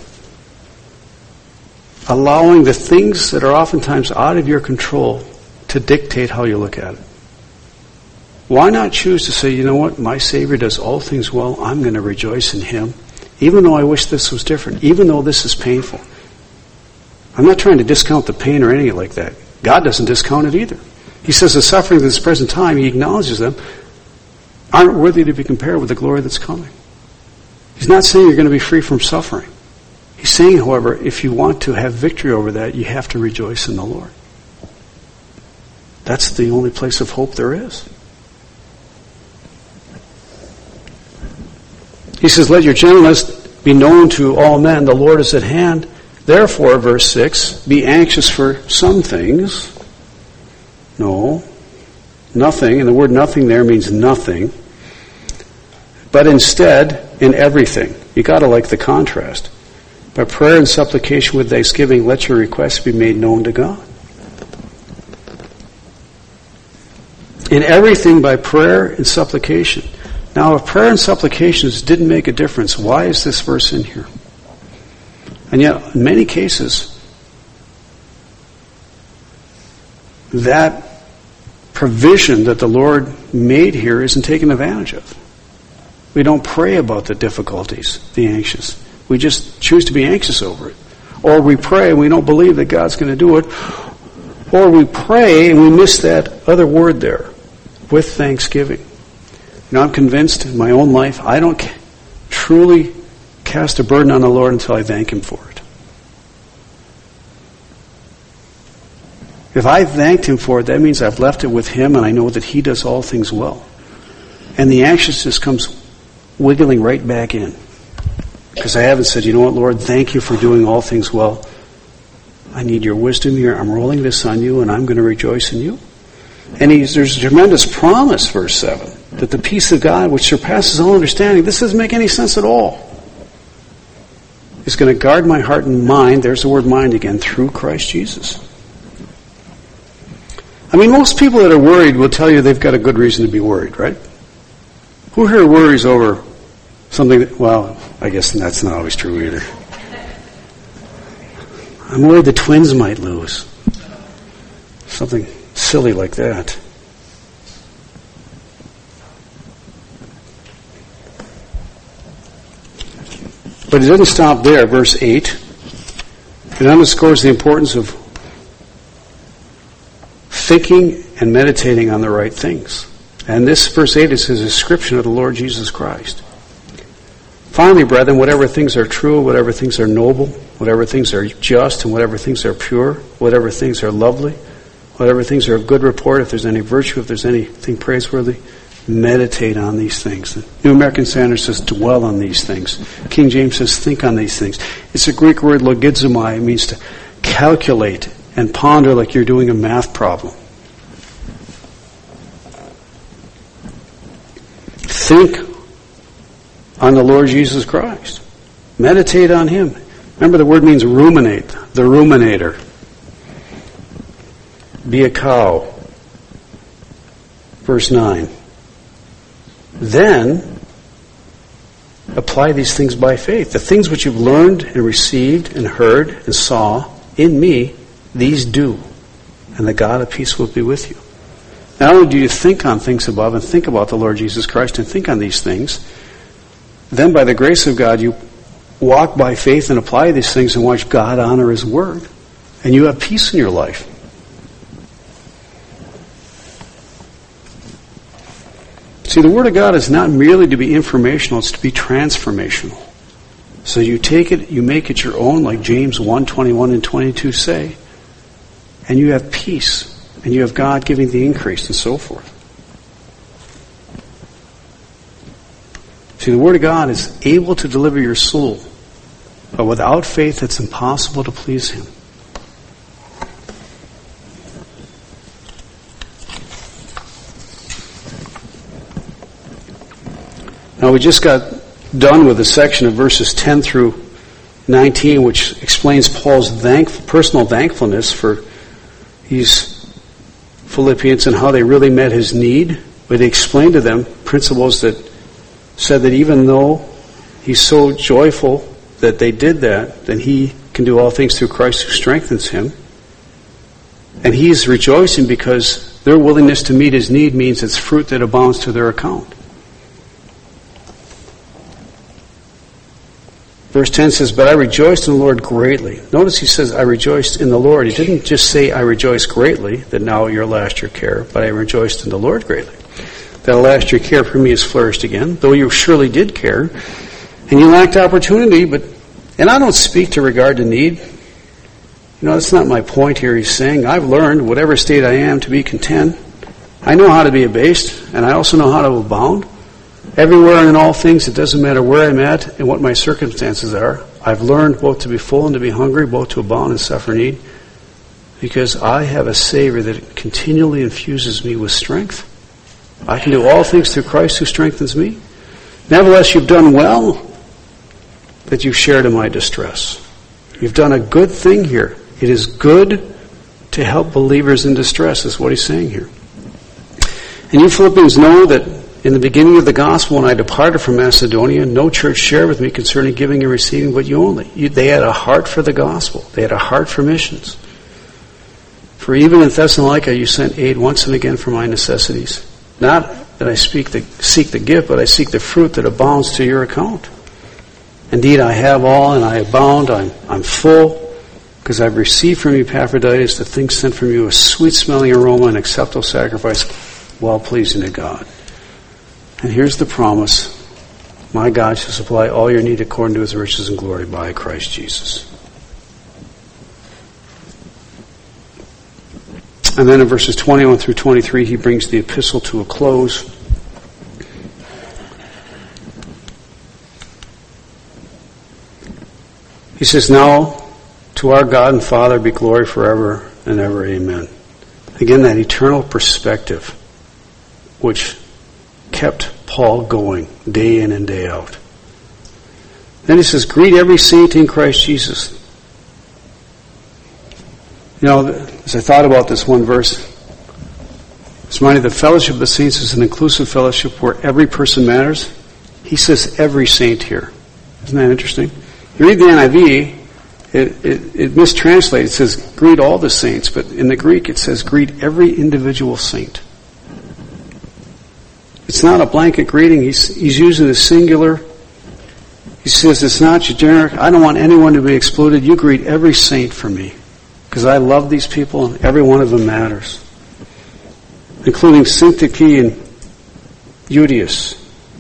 allowing the things that are oftentimes out of your control to dictate how you look at it? Why not choose to say, you know what, my Savior does all things well, I'm going to rejoice in Him, even though I wish this was different, even though this is painful. I'm not trying to discount the pain or anything like that. God doesn't discount it either. He says the suffering of this present time, He acknowledges them, aren't worthy to be compared with the glory that's coming. He's not saying you're going to be free from suffering. He's saying, however, if you want to have victory over that, you have to rejoice in the Lord. That's the only place of hope there is. He says, let your gentleness be known to all men. The Lord is at hand. Therefore, verse six, be anxious for some things. No, nothing. And the word nothing there means nothing. But instead, in everything. You got to like the contrast. By prayer and supplication with thanksgiving, let your requests be made known to God. In everything by prayer and supplication. Now, if prayer and supplications didn't make a difference, why is this verse in here? And yet, in many cases, that provision that the Lord made here isn't taken advantage of. We don't pray about the difficulties, the anxious. We just choose to be anxious over it. Or we pray and we don't believe that God's going to do it. Or we pray and we miss that other word there, with thanksgiving. You know, I'm convinced in my own life, I don't truly cast a burden on the Lord until I thank Him for it. If I thanked Him for it, that means I've left it with Him and I know that He does all things well. And the anxiousness comes wiggling right back in. Because I haven't said, you know what, Lord, thank You for doing all things well. I need Your wisdom here. I'm rolling this on You and I'm going to rejoice in You. And he's, there's a tremendous promise, verse seven, that the peace of God, which surpasses all understanding, this doesn't make any sense at all, is going to guard my heart and mind, there's the word mind again, through Christ Jesus. I mean, most people that are worried will tell you they've got a good reason to be worried, right? Who here worries over something that, well, I guess that's not always true either. I'm worried the Twins might lose. Something silly like that. But it doesn't stop there. Verse eight, it underscores the importance of thinking and meditating on the right things. And this verse eight is his description of the Lord Jesus Christ. Finally, brethren, whatever things are true, whatever things are noble, whatever things are just, and whatever things are pure, whatever things are lovely, whatever things are of good report, if there's any virtue, if there's anything praiseworthy, meditate on these things. The New American Standard says dwell on these things. King James says think on these things. It's a Greek word logizomai. It means to calculate and ponder like you're doing a math problem. Think on the Lord Jesus Christ. Meditate on Him. Remember, the word means ruminate, the ruminator. Be a cow. Verse nine. Then, apply these things by faith. The things which you've learned and received and heard and saw in me, these do. And the God of peace will be with you. Not only do you think on things above and think about the Lord Jesus Christ and think on these things, then by the grace of God you walk by faith and apply these things and watch God honor His word. And you have peace in your life. See, the Word of God is not merely to be informational, it's to be transformational. So you take it, you make it your own, like James one, twenty-one and twenty-two say, and you have peace, and you have God giving the increase, and so forth. See, the Word of God is able to deliver your soul, but without faith it's impossible to please Him. Now, we just got done with a section of verses ten through nineteen, which explains Paul's thank- personal thankfulness for these Philippians and how they really met his need. But he explained to them principles that said that even though he's so joyful that they did that, then he can do all things through Christ who strengthens him. And he's rejoicing because their willingness to meet his need means it's fruit that abounds to their account. Verse ten says, but I rejoiced in the Lord greatly. Notice he says, I rejoiced in the Lord. He didn't just say, I rejoice greatly, that now you're last your care, but I rejoiced in the Lord greatly. That last your care for me has flourished again, though you surely did care, and you lacked opportunity, but, and I don't speak to regard to need. You know, that's not my point here. He's saying, I've learned, whatever state I am, to be content. I know how to be abased, and I also know how to abound. Everywhere and in all things, it doesn't matter where I'm at and what my circumstances are. I've learned both to be full and to be hungry, both to abound and suffer need, because I have a Savior that continually infuses me with strength. I can do all things through Christ who strengthens me. Nevertheless, you've done well that you've shared in my distress. You've done a good thing here. It is good to help believers in distress, is what he's saying here. And you Philippians know that in the beginning of the gospel, when I departed from Macedonia, no church shared with me concerning giving and receiving, but you only. You, they had a heart for the gospel. They had a heart for missions. For even in Thessalonica, you sent aid once and again for my necessities. Not that I speak the, seek the gift, but I seek the fruit that abounds to your account. Indeed, I have all, and I abound. I'm, I'm full, because I've received from you, Epaphroditus, the things sent from you, a sweet-smelling aroma and acceptable sacrifice, well-pleasing to God. And here's the promise. My God shall supply all your need according to His riches and glory by Christ Jesus. And then in verses twenty-one through twenty-three, he brings the epistle to a close. He says, now to our God and Father be glory forever and ever. Amen. Again, that eternal perspective which kept Paul going day in and day out. Then he says, greet every saint in Christ Jesus. You know, as I thought about this one verse, it's reminded the fellowship of the saints is an inclusive fellowship where every person matters. He says every saint here. Isn't that interesting? You read the N I V, it, it, it mistranslates. It says greet all the saints, but in the Greek it says greet every individual saint. It's not a blanket greeting. He's, he's using the singular. He says it's not generic. I don't want anyone to be excluded. You greet every saint for me, because I love these people and every one of them matters. Including Syntyche and Euodias.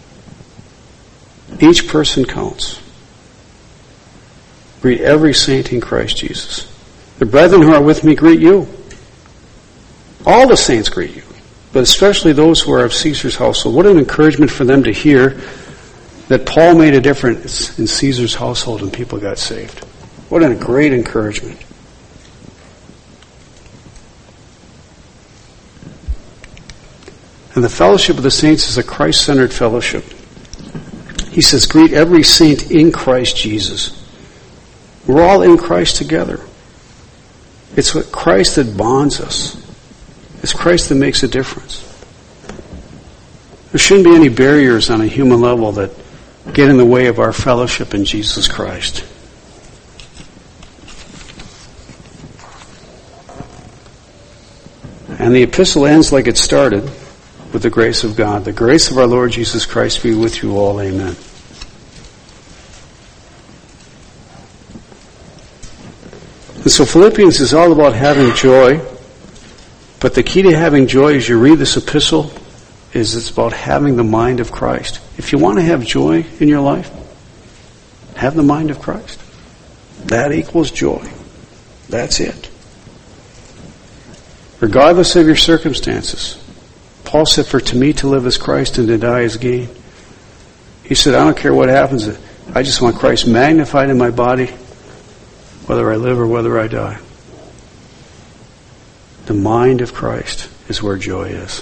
Each person counts. Greet every saint in Christ Jesus. The brethren who are with me greet you. All the saints greet you, but especially those who are of Caesar's household. What an encouragement for them to hear that Paul made a difference in Caesar's household and people got saved. What a great encouragement. And the fellowship of the saints is a Christ-centered fellowship. He says, greet every saint in Christ Jesus. We're all in Christ together. It's what Christ that bonds us. It's Christ that makes a difference. There shouldn't be any barriers on a human level that get in the way of our fellowship in Jesus Christ. And the epistle ends like it started, with the grace of God. The grace of our Lord Jesus Christ be with you all. Amen. And so Philippians is all about having joy, but the key to having joy as you read this epistle is it's about having the mind of Christ. If you want to have joy in your life, have the mind of Christ. That equals joy. That's it. Regardless of your circumstances. Paul said, for to me to live is Christ and to die is gain. He said, I don't care what happens. I just want Christ magnified in my body, whether I live or whether I die. The mind of Christ is where joy is.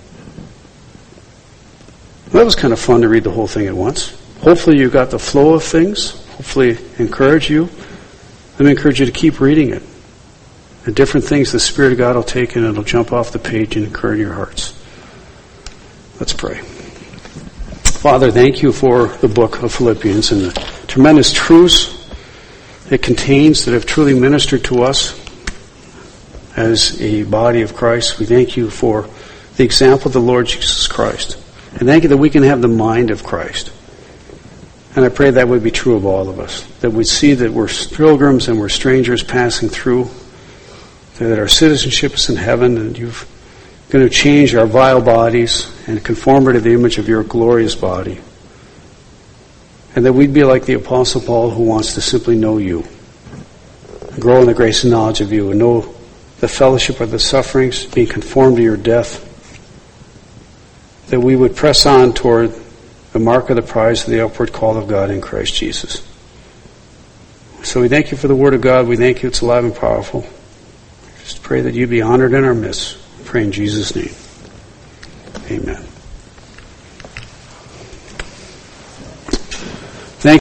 Well, that was kind of fun to read the whole thing at once. Hopefully you got the flow of things. Hopefully encourage you. Let me encourage you to keep reading it. The different things the Spirit of God will take and it'll jump off the page and encourage your hearts. Let's pray. Father, thank you for the book of Philippians and the tremendous truths it contains that have truly ministered to us as a body of Christ. We thank you for the example of the Lord Jesus Christ. And thank you that we can have the mind of Christ. And I pray that would be true of all of us. That we'd see that we're pilgrims and we're strangers passing through. That our citizenship is in heaven and you've going to change our vile bodies and conform to the image of your glorious body. And that we'd be like the Apostle Paul who wants to simply know you. Grow in the grace and knowledge of you and know the fellowship of the sufferings, being conformed to your death. That we would press on toward the mark of the prize of the upward call of God in Christ Jesus. So we thank you for the Word of God. We thank you it's alive and powerful. Just pray that you be honored in our midst. We pray in Jesus' name. Amen.